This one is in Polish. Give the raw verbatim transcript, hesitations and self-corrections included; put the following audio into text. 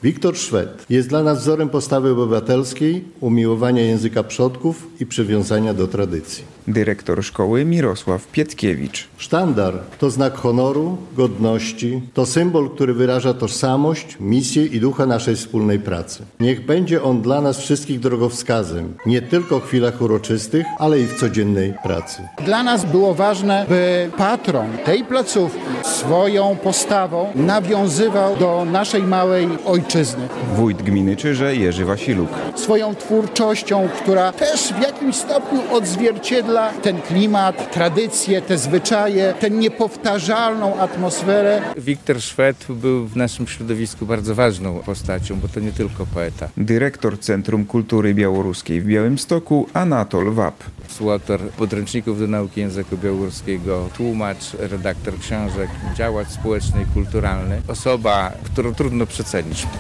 Wiktor Szwed jest dla nas wzorem postawy obywatelskiej, umiłowania języka przodków i przywiązania do tradycji. Dyrektor szkoły Mirosław Pietkiewicz. Sztandar to znak honoru, godności, to symbol, który wyraża tożsamość, misję i ducha naszej wspólnej pracy. Niech będzie on dla nas wszystkich drogowskazem, nie tylko w chwilach uroczystych, ale i w codziennej pracy. Dla nas było ważne, by patron tej placówki swoją postawą nawiązywał do naszej małej ojczyzny. Wójt gminy Czyże Jerzy Wasiluk. Swoją twórczością, która też w jakimś stopniu odzwierciedla ten klimat, tradycje, te zwyczaje, tę niepowtarzalną atmosferę. Wiktor Szwed był w naszym środowisku bardzo ważną postacią, bo to nie tylko poeta. Dyrektor Centrum Kultury Białoruskiej w Białymstoku Anatol Wap. Współautor podręczników do nauki języka białoruskiego, tłumacz, redaktor książek, działacz społeczny i kulturalny. Osoba, którą trudno przecenić.